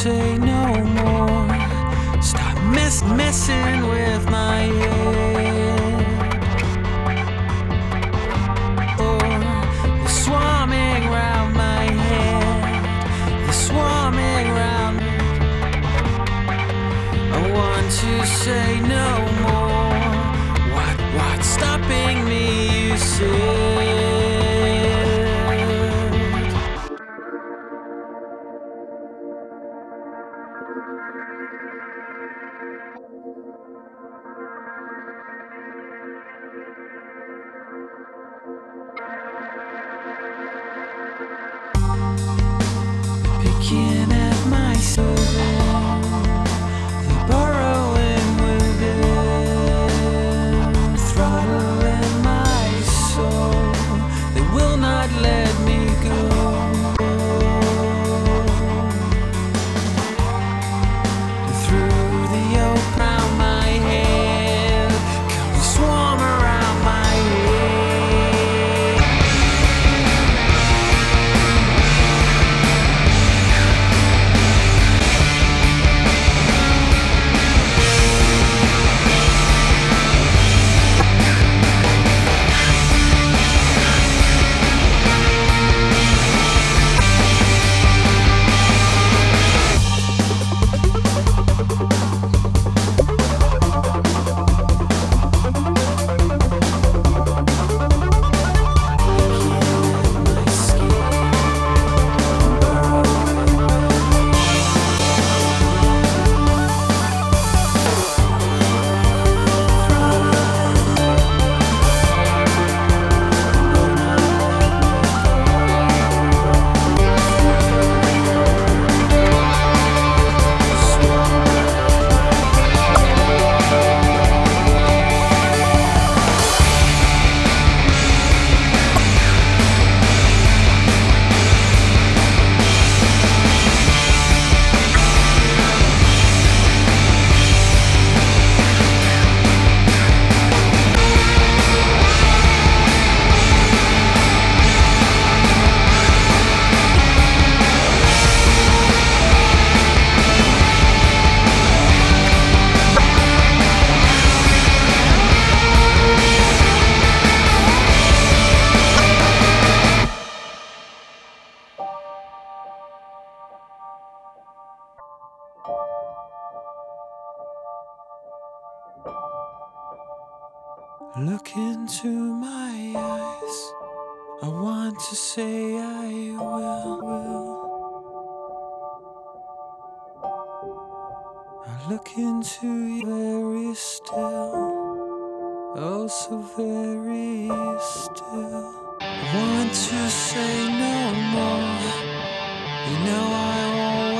say no more. Stop messing with my head. Oh, you're swarming round my head. You're swarming round. I want to say no more. What's stopping me, you said? Picking at my soul, the burrowing within, throttling my soul. They will not let me go. Through the open round my head, come swarm around my head. Look into my eyes. I want to say I will. I look into you very still, oh so very still. I want to say no more. You know I won't.